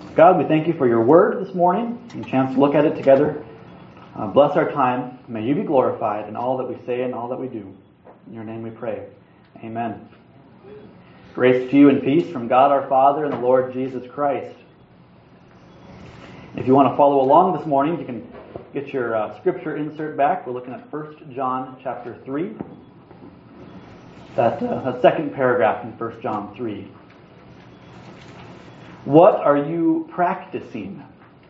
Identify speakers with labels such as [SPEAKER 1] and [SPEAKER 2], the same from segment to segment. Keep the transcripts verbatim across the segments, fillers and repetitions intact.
[SPEAKER 1] God, we thank you for your word this morning and a chance to look at it together. Uh, bless our time. May you be glorified in all that we say and all that we do. In your name we pray. Amen. Grace to you and peace from God our Father and the Lord Jesus Christ. If you want to follow along this morning, you can get your uh, scripture insert back. We're looking at First John chapter three. That, uh, that second paragraph in First John three. What are you practicing?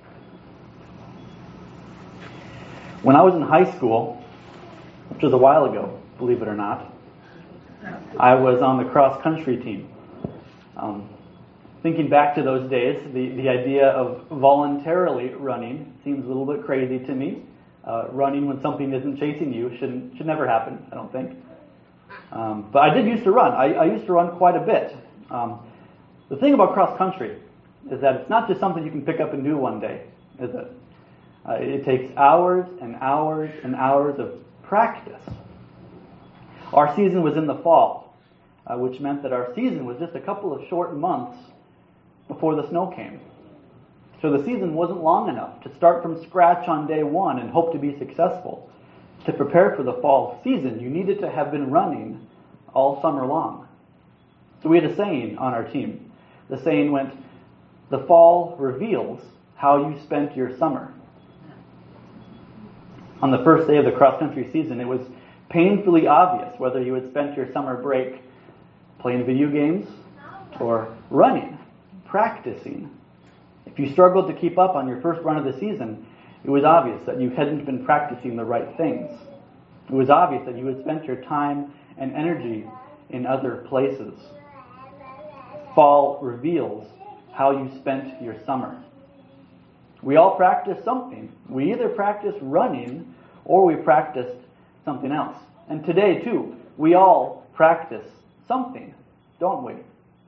[SPEAKER 1] When I was in high school, which was a while ago, believe it or not, I was on the cross-country team. Um, thinking back to those days, the, the idea of voluntarily running seems a little bit crazy to me. Uh, running when something isn't chasing you shouldn't, should never happen, I don't think. Um, but I did used to run. I, I used to run quite a bit. Um, the thing about cross-country is that it's not just something you can pick up and do one day, is it? Uh, it takes hours and hours and hours of practice. Our season was in the fall, uh, which meant that our season was just a couple of short months before the snow came. So the season wasn't long enough to start from scratch on day one and hope to be successful. To prepare for the fall season, you needed to have been running all summer long. So we had a saying on our team. The saying went, "The fall reveals how you spent your summer." On the first day of the cross-country season, it was painfully obvious whether you had spent your summer break playing video games or running, practicing. If you struggled to keep up on your first run of the season, it was obvious that you hadn't been practicing the right things. It was obvious that you had spent your time and energy in other places. Fall reveals how you spent your summer. We all practice something. We either practice running or we practiced something else. And today, too, we all practice something, don't we?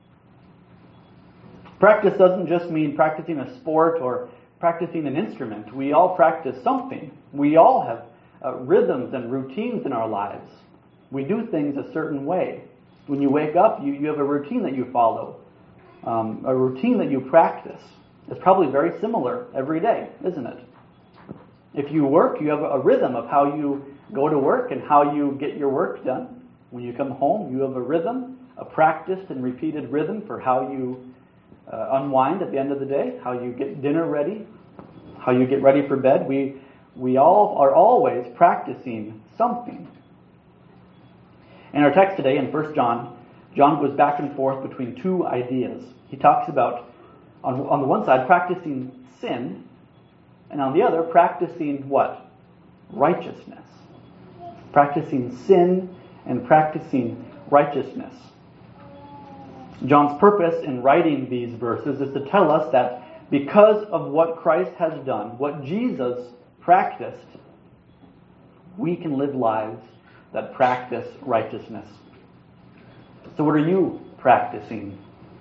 [SPEAKER 1] Practice doesn't just mean practicing a sport or practicing an instrument. We all practice something. We all have uh, rhythms and routines in our lives. We do things a certain way. When you wake up, you, you have a routine that you follow, um, a routine that you practice. It's probably very similar every day, isn't it? If you work, you have a rhythm of how you go to work and how you get your work done. When you come home, you have a rhythm, a practiced and repeated rhythm for how you uh, unwind at the end of the day, how you get dinner ready, how you get ready for bed. We we all are always practicing something. In our text today in First John, John goes back and forth between two ideas. He talks about, on, on the one side, practicing sin, and on the other, practicing what? Righteousness. Practicing sin and practicing righteousness. John's purpose in writing these verses is to tell us that because of what Christ has done, what Jesus practiced, we can live lives that practice righteousness. So what are you practicing?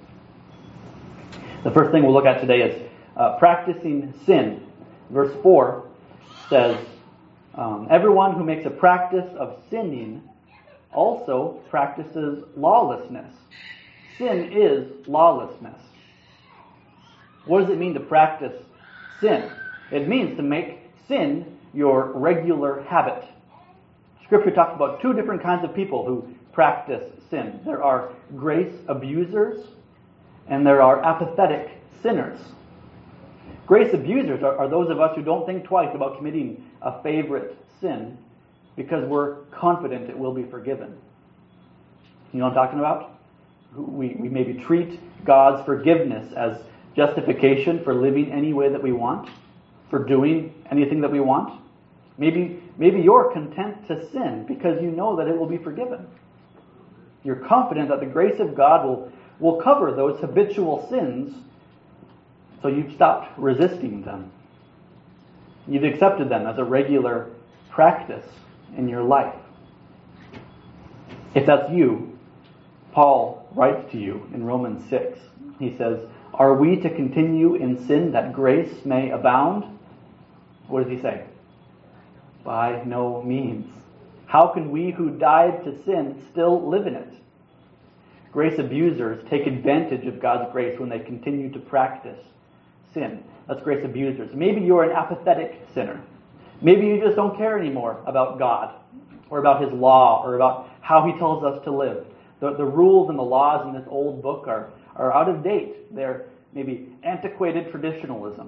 [SPEAKER 1] The first thing we'll look at today is uh, practicing sin. Verse four says, um, everyone who makes a practice of sinning also practices lawlessness. Sin is lawlessness. What does it mean to practice sin? It means to make sin your regular habit. Scripture talks about two different kinds of people who practice sin. There are grace abusers and there are apathetic sinners. Grace abusers are, are those of us who don't think twice about committing a favorite sin because we're confident it will be forgiven. You know what I'm talking about? We, we maybe treat God's forgiveness as justification for living any way that we want, for doing anything that we want. Maybe, maybe you're content to sin because you know that it will be forgiven. You're confident that the grace of God will, will cover those habitual sins, so you've stopped resisting them. You've accepted them as a regular practice in your life. If that's you, Paul writes to you in Romans six. He says, "Are we to continue in sin that grace may abound?" What does he say? By no means. How can we who died to sin still live in it? Grace abusers take advantage of God's grace when they continue to practice sin. Let's grace abusers. Maybe you're an apathetic sinner. Maybe you just don't care anymore about God or about His law or about how He tells us to live. The, the rules and the laws in this old book are, are out of date. They're maybe antiquated traditionalism.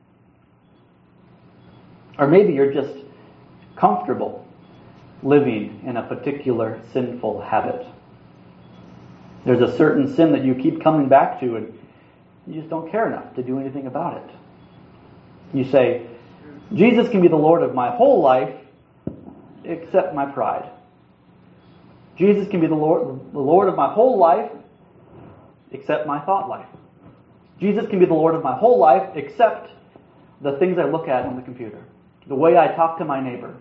[SPEAKER 1] Or maybe you're just comfortable living in a particular sinful habit. There's a certain sin that you keep coming back to and you just don't care enough to do anything about it. You say, Jesus can be the Lord of my whole life except my pride. Jesus can be the Lord, the Lord of my whole life except my thought life. Jesus can be the Lord of my whole life except the things I look at on the computer, the way I talk to my neighbor.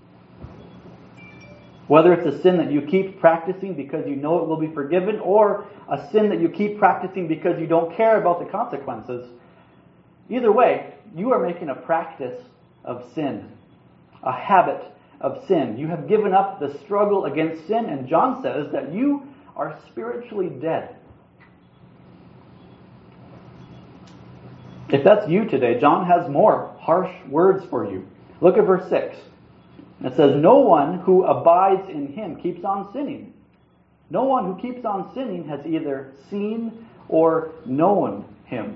[SPEAKER 1] Whether it's a sin that you keep practicing because you know it will be forgiven, or a sin that you keep practicing because you don't care about the consequences, either way, you are making a practice of sin, a habit of sin. You have given up the struggle against sin, and John says that you are spiritually dead. If that's you today, John has more harsh words for you. Look at verse six. It says, no one who abides in Him keeps on sinning. No one who keeps on sinning has either seen or known Him.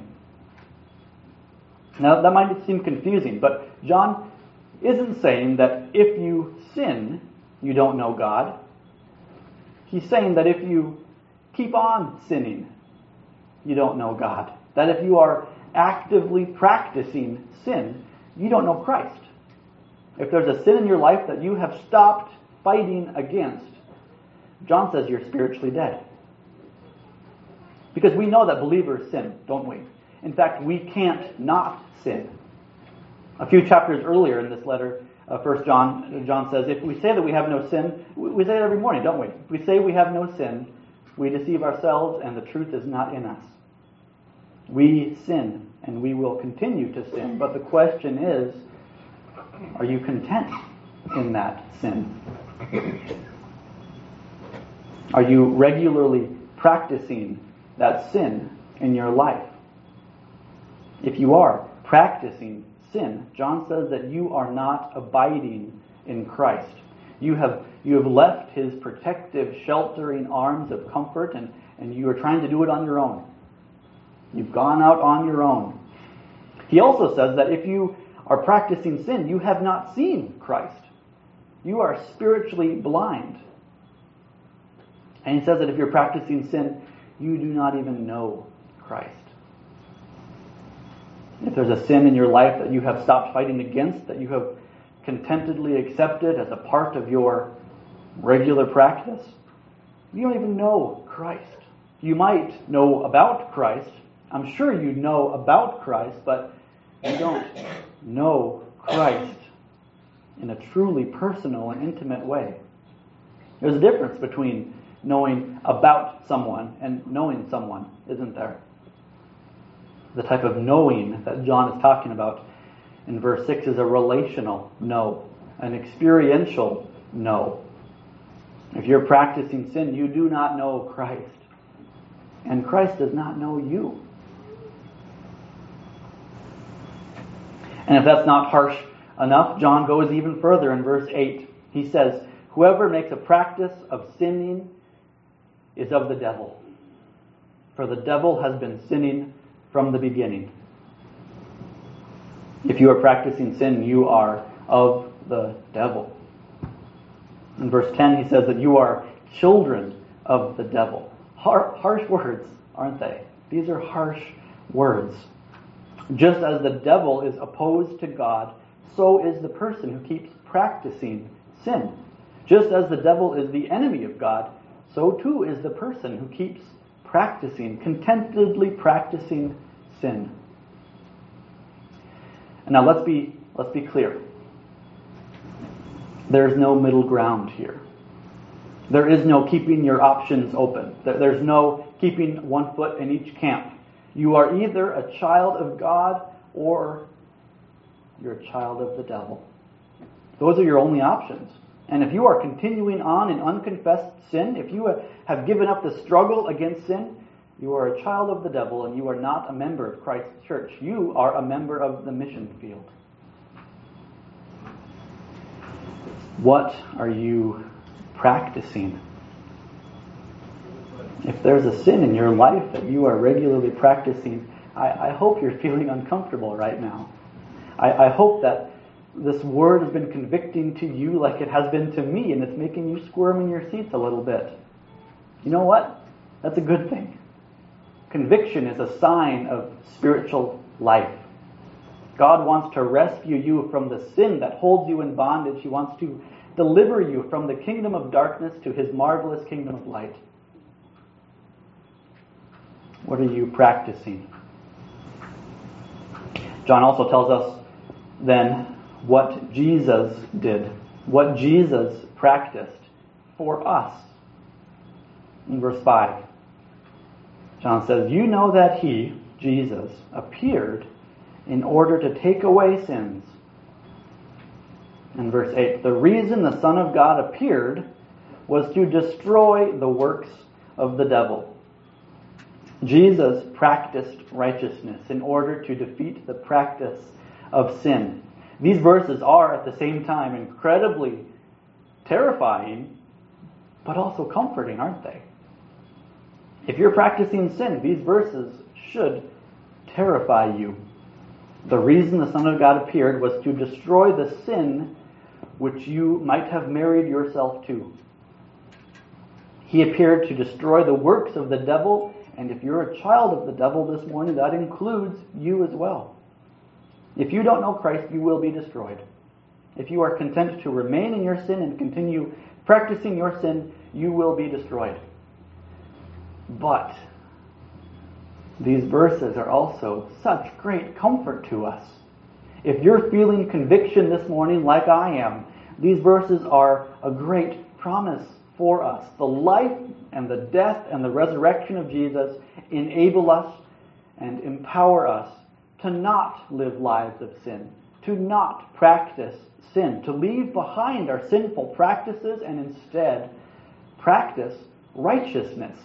[SPEAKER 1] Now, that might seem confusing, but John isn't saying that if you sin, you don't know God. He's saying that if you keep on sinning, you don't know God. That if you are actively practicing sin, you don't know Christ. If there's a sin in your life that you have stopped fighting against, John says you're spiritually dead. Because we know that believers sin, don't we? In fact, we can't not sin. A few chapters earlier in this letter, uh, First John, John says, if we say that we have no sin, we, we say it every morning, don't we? If we say we have no sin, we deceive ourselves and the truth is not in us. We sin and we will continue to sin. But the question is, are you content in that sin? Are you regularly practicing that sin in your life? If you are practicing sin, John says that you are not abiding in Christ. You have you have left His protective, sheltering arms of comfort, and, and you are trying to do it on your own. You've gone out on your own. He also says that if you are practicing sin, you have not seen Christ. You are spiritually blind. And he says that if you're practicing sin, you do not even know Christ. If there's a sin in your life that you have stopped fighting against, that you have contentedly accepted as a part of your regular practice, you don't even know Christ. You might know about Christ. I'm sure you know about Christ, but you don't know Christ in a truly personal and intimate way. There's a difference between knowing about someone and knowing someone, isn't there? The type of knowing that John is talking about in verse six is a relational know, an experiential know. If you're practicing sin, you do not know Christ, and Christ does not know you. And if that's not harsh enough, John goes even further in verse eight. He says, whoever makes a practice of sinning is of the devil, for the devil has been sinning from the beginning. If you are practicing sin, you are of the devil. In verse ten, he says that you are children of the devil. Har- harsh words, aren't they? These are harsh words. Just as the devil is opposed to God, so is the person who keeps practicing sin. Just as the devil is the enemy of God, so too is the person who keeps practicing, contentedly practicing sin. And now let's be let's be clear. There's no middle ground here. There is no keeping your options open. There's no keeping one foot in each camp. You are either a child of God or you're a child of the devil. Those are your only options. And if you are continuing on in unconfessed sin, if you have given up the struggle against sin, You are a child of the devil, and you are not a member of Christ's church. You are a member of the mission field. What are you practicing? If there's a sin in your life that you are regularly practicing, I, I hope you're feeling uncomfortable right now. I, I hope that this word has been convicting to you like it has been to me, and it's making you squirm in your seats a little bit. You know what? That's a good thing. Conviction is a sign of spiritual life. God wants to rescue you from the sin that holds you in bondage. He wants to deliver you from the kingdom of darkness to His marvelous kingdom of light. What are you practicing? John also tells us then what Jesus did, what Jesus practiced for us. In verse five, John says, "You know that He, Jesus, appeared in order to take away sins." In verse eight, "The reason the Son of God appeared was to destroy the works of the devil." Jesus practiced righteousness in order to defeat the practice of sin. These verses are at the same time incredibly terrifying, but also comforting, aren't they? If you're practicing sin, these verses should terrify you. The reason the Son of God appeared was to destroy the sin which you might have married yourself to. He appeared to destroy the works of the devil, and if you're a child of the devil this morning, that includes you as well. If you don't know Christ, you will be destroyed. If you are content to remain in your sin and continue practicing your sin, you will be destroyed. But these verses are also such great comfort to us. If you're feeling conviction this morning like I am, these verses are a great promise for us. The life and the death and the resurrection of Jesus enable us and empower us to not live lives of sin, to not practice sin, to leave behind our sinful practices and instead practice righteousness.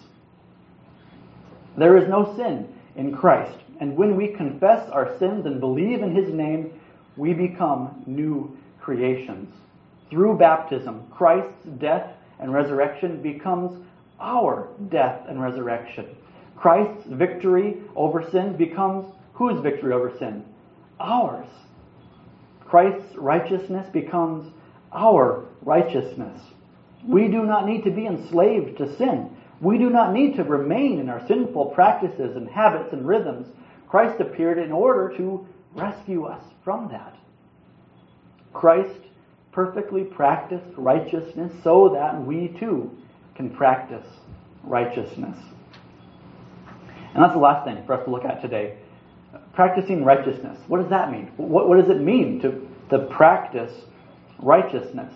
[SPEAKER 1] There is no sin in Christ, and when we confess our sins and believe in His name, we become new creations. Through baptism, Christ's death and resurrection becomes our death and resurrection. Christ's victory over sin becomes whose victory over sin? Ours. Christ's righteousness becomes our righteousness. We do not need to be enslaved to sin. We do not need to remain in our sinful practices and habits and rhythms. Christ appeared in order to rescue us from that. Christ perfectly practiced righteousness so that we too can practice righteousness. And that's the last thing for us to look at today. Practicing righteousness. What does that mean? What, what does it mean to, to practice righteousness?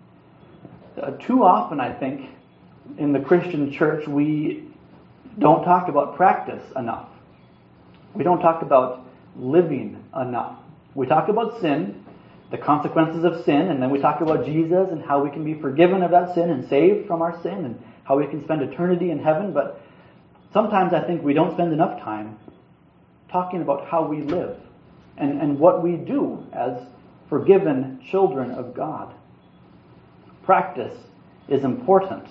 [SPEAKER 1] Uh, too often, I think, in the Christian church, we don't talk about practice enough. We don't talk about living enough. We talk about sin, the consequences of sin, and then we talk about Jesus and how we can be forgiven of that sin and saved from our sin and how we can spend eternity in heaven. But sometimes I think we don't spend enough time talking about how we live and, and what we do as forgiven children of God. Practice is important.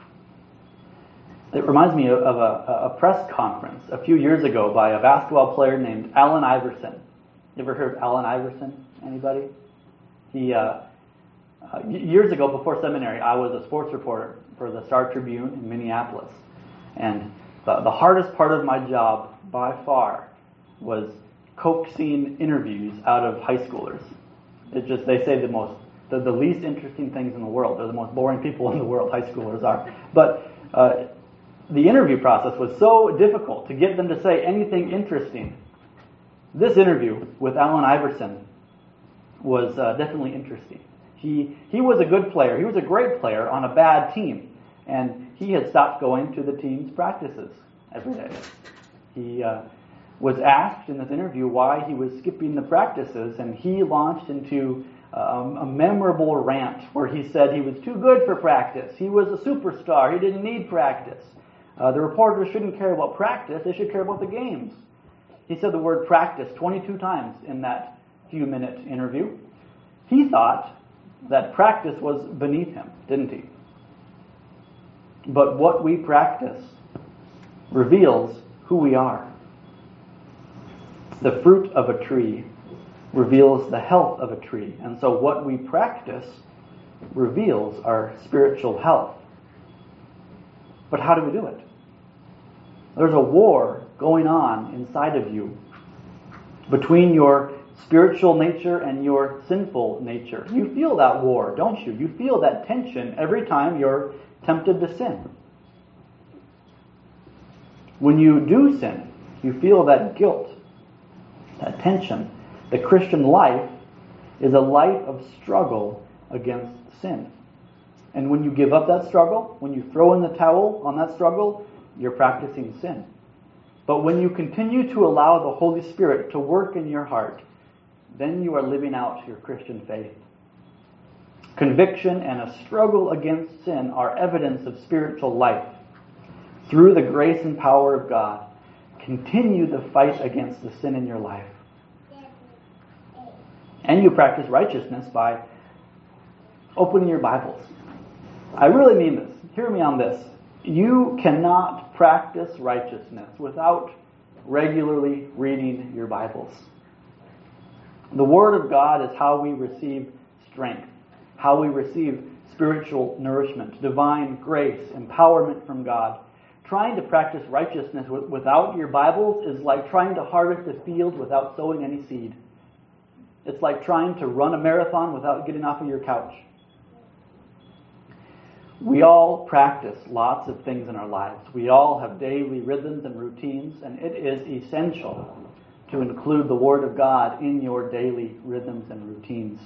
[SPEAKER 1] It reminds me of a, a press conference a few years ago by a basketball player named Allen Iverson. You ever heard of Allen Iverson? Anybody? He uh, uh, years ago, before seminary, I was a sports reporter for the Star Tribune in Minneapolis, and the, the hardest part of my job by far was coaxing interviews out of high schoolers. It just they say the most the, the least interesting things in the world. They're the most boring people in the world. High schoolers are, but. Uh, The interview process was so difficult to get them to say anything interesting. This interview with Allen Iverson was uh, definitely interesting. He he was a good player. He was a great player on a bad team, and he had stopped going to the team's practices every day. He uh, was asked in this interview why he was skipping the practices, and he launched into um, a memorable rant where he said he was too good for practice. He was a superstar. He didn't need practice. Uh, the reporters shouldn't care about practice, they should care about the games. He said the word practice twenty-two times in that few-minute interview. He thought that practice was beneath him, didn't he? But what we practice reveals who we are. The fruit of a tree reveals the health of a tree. And so what we practice reveals our spiritual health. But how do we do it? There's a war going on inside of you between your spiritual nature and your sinful nature. You feel that war, don't you? You feel that tension every time you're tempted to sin. When you do sin, you feel that guilt, that tension. The Christian life is a life of struggle against sin. And when you give up that struggle, when you throw in the towel on that struggle, you're practicing sin. But when you continue to allow the Holy Spirit to work in your heart, then you are living out your Christian faith. Conviction and a struggle against sin are evidence of spiritual life. Through the grace and power of God, continue the fight against the sin in your life. And you practice righteousness by opening your Bibles. I really mean this. Hear me on this. You cannot practice righteousness without regularly reading your Bibles. The Word of God is how we receive strength, how we receive spiritual nourishment, divine grace, empowerment from God. Trying to practice righteousness without your Bibles is like trying to harvest a field without sowing any seed. It's like trying to run a marathon without getting off of your couch. We all practice lots of things in our lives. We all have daily rhythms and routines, and it is essential to include the Word of God in your daily rhythms and routines.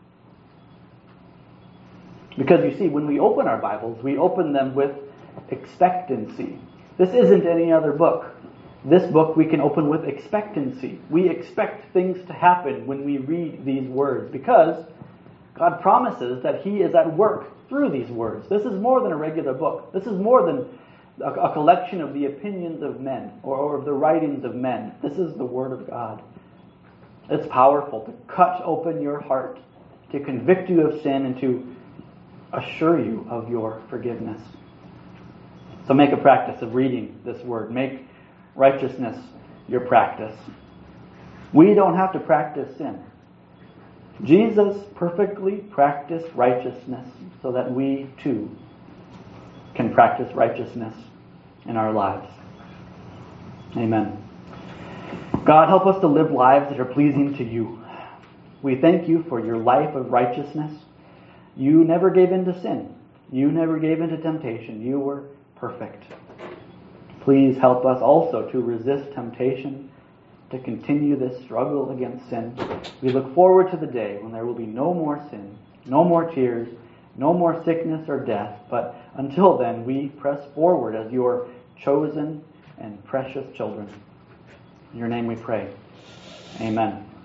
[SPEAKER 1] Because you see, when we open our Bibles, we open them with expectancy. This isn't any other book. This book we can open with expectancy. We expect things to happen when we read these words because God promises that He is at work through these words. This is more than a regular book. This is more than a, a collection of the opinions of men or, or of the writings of men. This is the Word of God. It's powerful to cut open your heart, to convict you of sin, and to assure you of your forgiveness. So make a practice of reading this Word. Make righteousness your practice. We don't have to practice sin. Jesus perfectly practiced righteousness so that we too can practice righteousness in our lives. Amen. God, help us to live lives that are pleasing to you. We thank you for your life of righteousness. You never gave in to sin. You never gave in to temptation. You were perfect. Please help us also to resist temptation, to continue this struggle against sin. We look forward to the day when there will be no more sin, no more tears, no more sickness or death. But until then, we press forward as your chosen and precious children. In your name we pray. Amen.